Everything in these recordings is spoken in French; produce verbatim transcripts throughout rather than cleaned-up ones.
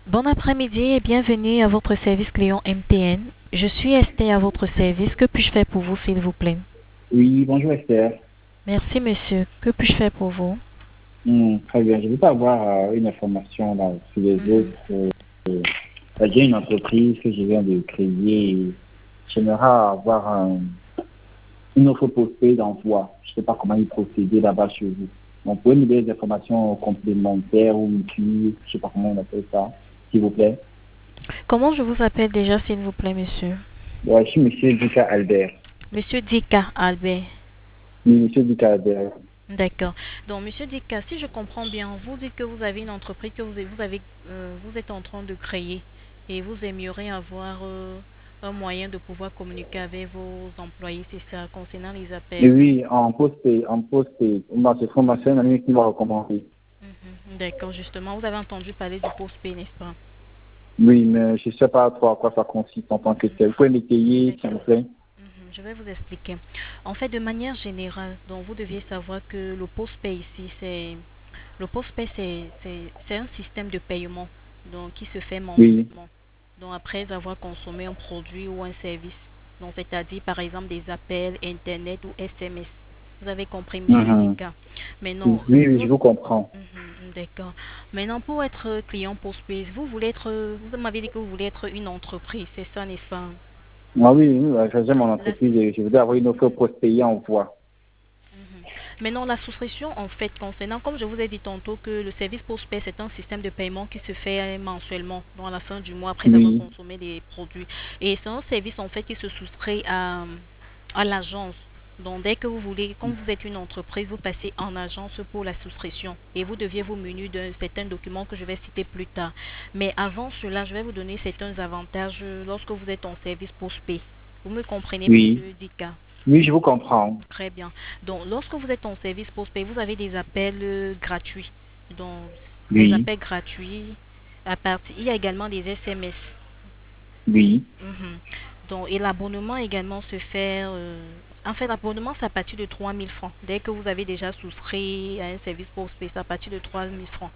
Bon après-midi et bienvenue à votre service client M T N. Je suis Esther à votre service. Que puis-je faire pour vous, s'il vous plaît? Oui, bonjour Esther. Merci, monsieur. Que puis-je faire pour vous? Hmm, très bien. Je veux avoir euh, une information là, sur les Mhm. autres. Euh, euh, j'ai une entreprise que je viens de créer et j'aimerais avoir un- une offre postée d'emploi. Je ne sais pas comment y procéder là-bas chez vous. Donc, vous pouvez me donner des informations complémentaires ou utiles, je ne sais pas comment on appelle ça, s'il vous plaît. Comment je vous appelle déjà, s'il vous plaît, monsieur? Ouais, je suis Monsieur Duca Albert. Monsieur Dika Albert. Oui, Monsieur Duca Albert. D'accord. Donc, monsieur Dika, si je comprends bien, vous dites que vous avez une entreprise que vous avez, vous avez, euh, vous êtes en train de créer et vous aimeriez avoir euh, un moyen de pouvoir communiquer avec vos employés, c'est ça, concernant les Mais appels. oui, en posté, en posté, moi, c'est formation, un ami qui m'a recommandé. Mhm. D'accord, justement, vous avez entendu parler du postpay, n'est-ce pas? Oui, mais je ne sais pas trop à quoi ça consiste en tant que tel. Vous pouvez m'étayer, s'il vous D'accord. plaît? Mhm, je vais vous expliquer. En fait, de manière générale, donc vous deviez savoir que le postpay ici, c'est le postpay, c'est c'est c'est un système de paiement donc qui se fait Oui. mensuellement. Donc après avoir consommé un produit ou un service, donc c'est-à-dire par exemple des appels, internet ou S M S. Vous avez compris, Monsieur Mhm. Dika. Oui, Maintenant, oui, je lorsque- vous comprends. Mhm, d'accord. Maintenant, pour être client postpay, vous voulez être, vous m'avez dit que vous voulez être une entreprise, c'est ça, n'est-ce pas? Ah oui, oui, ouais, j'ai mon La entreprise et je voudrais avoir une offre prospérée en voie. Mhm. Maintenant, la souscription, en fait, concernant, comme je vous ai dit tantôt, que le service postpaid, c'est un système de paiement qui se fait mensuellement, donc à la fin du mois, après avoir Oui, consommé des produits. Et c'est un service, en fait, qui se soustrait à, à l'agence. Donc, dès que vous voulez, quand vous êtes une entreprise, vous passez en agence pour la souscription et vous deviez vous munir d'un certain document que je vais citer plus tard. Mais avant cela, je vais vous donner certains avantages lorsque vous êtes en service postpaid. Vous me comprenez, oui, monsieur Dika? oui, je vous comprends. Très bien. Donc, lorsque vous êtes en service postpaid, vous avez des appels euh, gratuits. Donc, des Oui, appels gratuits. À partir, il y a également des S M S. oui. Mhm. Donc, et l'abonnement également se fait. euh, en fait, l'abonnement, c'est à partir de trois mille francs. Dès que vous avez déjà souscrit à un service postpaid, c'est à partir de trois mille francs.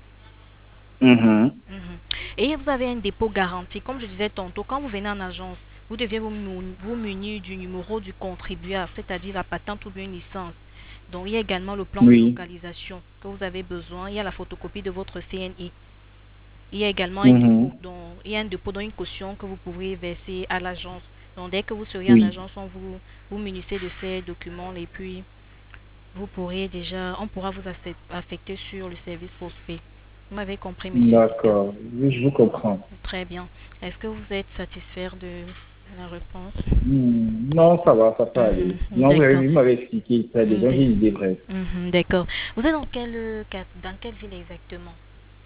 Mhm. Mhm. Et vous avez un dépôt garanti. Comme je disais tantôt, quand vous venez en agence, vous devez vous, mu- vous munir du numéro du contribuable, c'est-à-dire la patente ou bien une licence. Donc, il y a également le plan de Oui. localisation que vous avez besoin. Il y a la photocopie de votre C N I. Il y a également un dépôt. Mhm. Donc, il y a un dépôt dans une caution que vous pourrez verser à l'agence. Donc, dès que vous serez en Oui. agence, on vous, vous munissez de ces documents et puis vous pourrez déjà, on pourra vous affecter sur le service postpay. Vous m'avez compris, Monsieur Dika. D'accord. Oui, je vous comprends. Très bien. Est-ce que vous êtes satisfait de la réponse? Hmm, non, ça va, ça peut aller. Mhm, Non, vous d'accord. avez- vous m'avez expliqué très bien, Mhm, donc d'ac- j'ai une idée bref. mhm, d'accord. Vous êtes dans quelle, euh, quat- dans quelle ville exactement?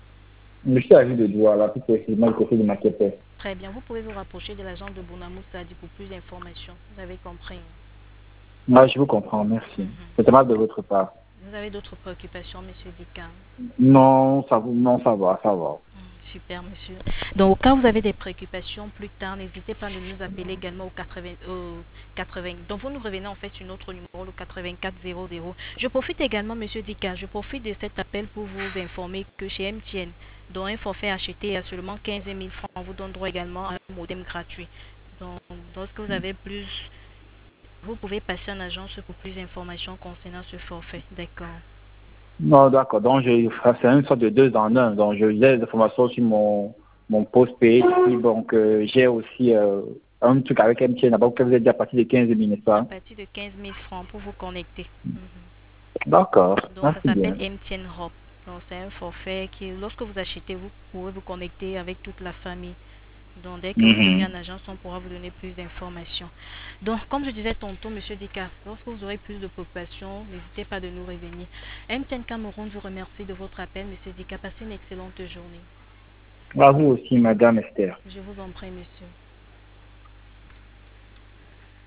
Je suis à vue de Douala, plus précisément du côté de Maquette. Très bien. Vous pouvez vous rapprocher de l'agent de Bonamou Sadi pour plus d'informations. Vous avez compris. Moi, je vous comprends, merci. Mhm. C'est aimable de votre part. Vous avez d'autres préoccupations, Monsieur Dika? Non, ça, vous- non, ça va, ça va. Mm, super, monsieur. Donc, au cas où vous avez des préoccupations plus tard, n'hésitez pas à nous appeler également au quatre-vingts, au quatre-vingts. Donc, vous nous revenez en fait sur notre numéro, le quatre-vingt-quatre zéro zéro. Je profite également, monsieur Dika, je profite de cet appel pour vous informer que chez M T N, dont un forfait acheté à seulement quinze mille francs, on vous donne droit également à un modem gratuit. Donc, lorsque vous avez plus, vous pouvez passer en agence pour plus d'informations concernant ce forfait. D'accord. Non, d'accord. Donc, je, c'est une sorte de deux en un. Donc, je j'ai des informations sur mon, mon postpaid. Puis, donc, euh, j'ai aussi euh, un truc avec M T N là-bas que vous êtes dit à partir de quinze mille, n'est-ce À pas? partir de quinze mille francs pour vous connecter. Mhm. D'accord. Donc ça Merci s'appelle bien. M T N Hub. Donc c'est un forfait qui, lorsque vous achetez, vous pouvez vous connecter avec toute la famille. Donc dès que vous serez Mhm. en agence, on pourra vous donner plus d'informations. Donc comme je disais tantôt, Monsieur Dika, lorsque vous aurez plus de population, n'hésitez pas de nous revenir. M T N Cameroun vous remercie de votre appel, Monsieur Dika. Passez une excellente journée. À vous aussi, Madame Esther. Je vous en prie, Monsieur.